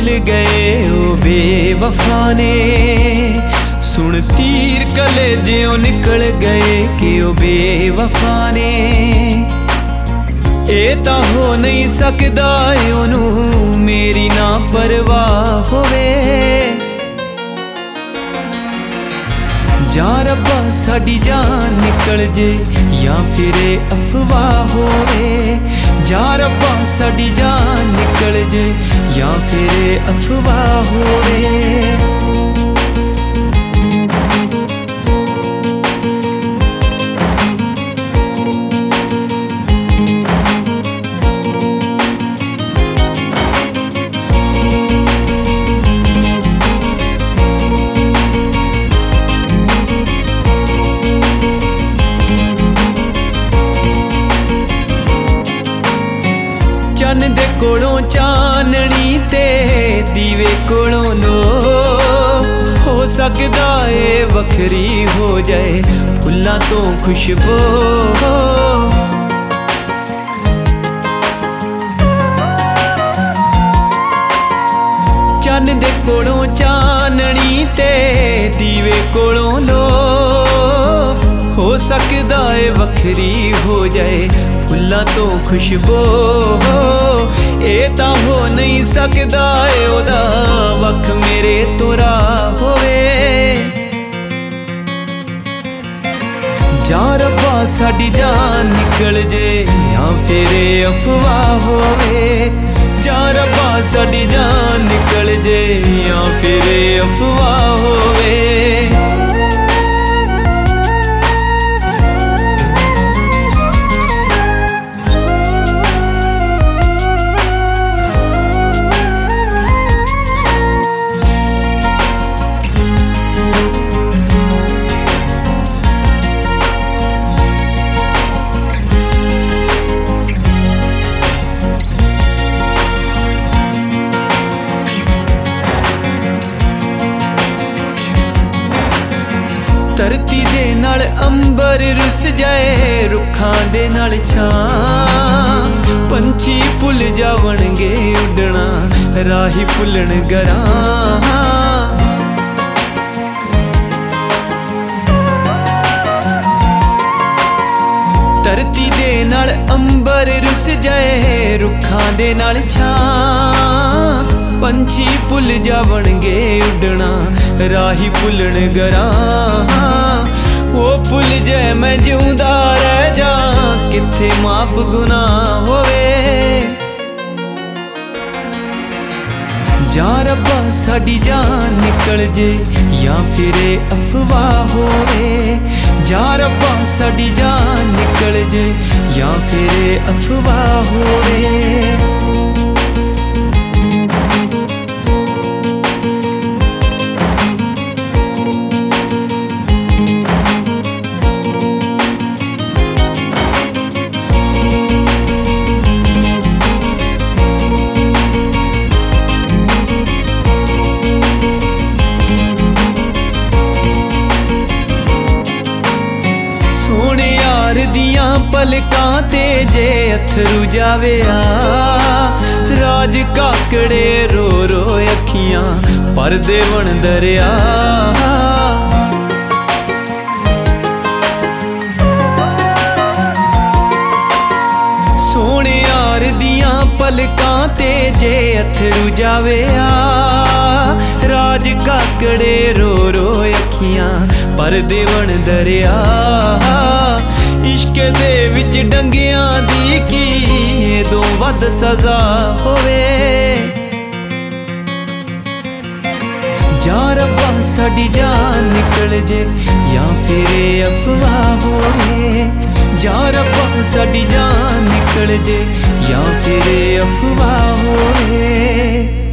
भुल गए ओ बेवफा ने। सुन तीर कलेजियों निकल गए कि ओ बेवफा ने। ए तां हो नहीं सकदा ओनू मेरी ना परवाह होवे। जा रब्बा साडी जान निकल जे या फिर अफवाह होवे। जा रब्बा साडी जान निकल जे या फिर अफवाह होवे। चन दे कोलों चाननी ते दीवे कोलों लो। हो सकदा ए वखरी हो जाए फुल्लां तो खुशबू। चन दे कोलों चाननी ते दीवे कोलों लो। हो सकदा ए वखरी हो जाए फुल्लां तो खुशबू। ए तां हो नहीं सकदा ए ओदा वख मेरे तोरा होवे। जा रब्बा साडी जान निकल जे या फिर अफवाह होवे। जा रब्बा साडी जान निकल जे या फिर अफवाह होवे। धरती दे नाल अंबर रुस जाए रुखां दे नाल छां। पंछी भुल जावणगे उड़ना राही भुलन गरां। धरती दे नाल अंबर रुस जाए रुखां दे नाल छां। पंछी भुल जावणगे उड़ना राही भुलन गरां। वो भुल जाए मैं जिउंदा रह जा किथे माफ गुनाह होवे। जा रब्बा साडी जान निकल जे या फिर अफवाह होवे। जा रब्बा साडी जान निकल जे या फिर अफवाह होवे। सोने यार दियां पलकां ते जे अथरू जावे आ। राज काकड़े रो रो अखियां परदे बन दरिया। सोने यार दियां पलकां ते जे अथरू जावे आ। राज काकड़े रो रो अखियां परदे बन दरिया। इश्क दे विच डंगियां दी की दो वध सजा होवे। जा रब्बा साडी जान निकल जे या फिर अफवाह होवे। जा रब्बा साडी जान निकल जे या फिर अफवाह होवे।